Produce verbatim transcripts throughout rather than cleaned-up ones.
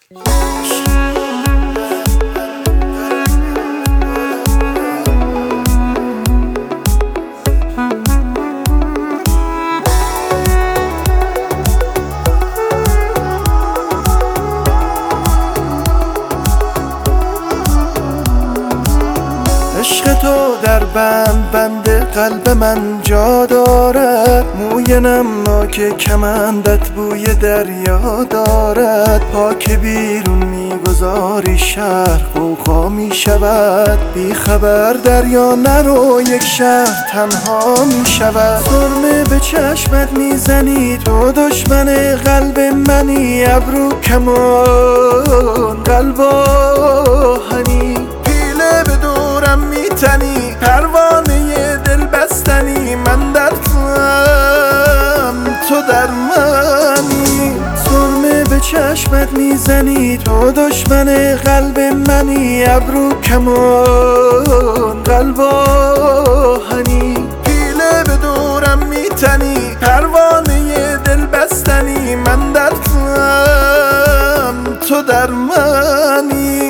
عشق تو در بند بند قلب من جا دارد، موی نمناک کمندت بوی دریا دارد. پاک بیرون میگذاری شهر غوغا میشود، بی خبر دریا نرو یک شهر تنها میشود. سرمه به چشمت میزنی تو دشمن قلب منی، ابرو کمان قلب آهنی، پیله به دورم میتنی پروانه دل بستنی. من در توام تو در منی، سرمه به چشمت میزنی تو دشمن قلب منی، ابرو کمان قلب آهنی، پیله به دورم میتنی پروانه دل بستنی. من در توام تو در منی.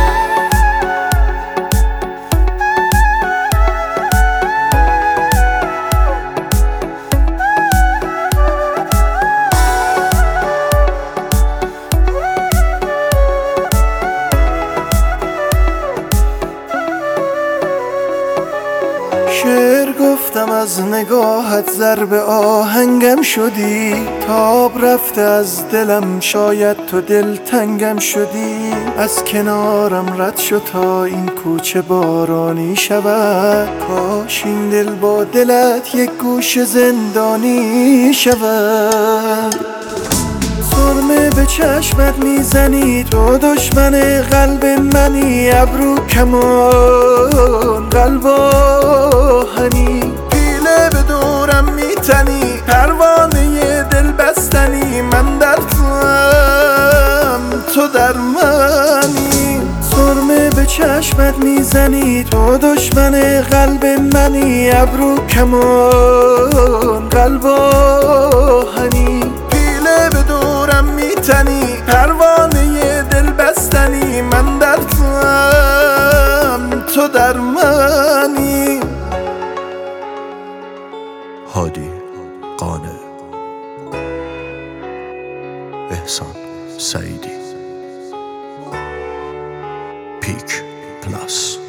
شعر گفتم از نگاهت ضرب آهنگم شدی، تاب رفته از دلم شاید تو دلتنگم شدی. از کنارم رد شد تا این کوچه بارانی شود، کاش این دل با دلت یک گوش زندانی شود. سرمه به چشمت میزنی تو دشمن قلب منی، ابرو کمان قلب آهنی، پیله به دورم میتنی پروانه دل بستنی. من در توام تو در منی، سرمه به چشمت میزنی تو دشمن قلب منی، ابرو کمان قلب آهنی، به دورم میتنی پروانه دل بستنی. من در توام تو در منی. هادی قانع، احسان سعیدی، پیک پلاس.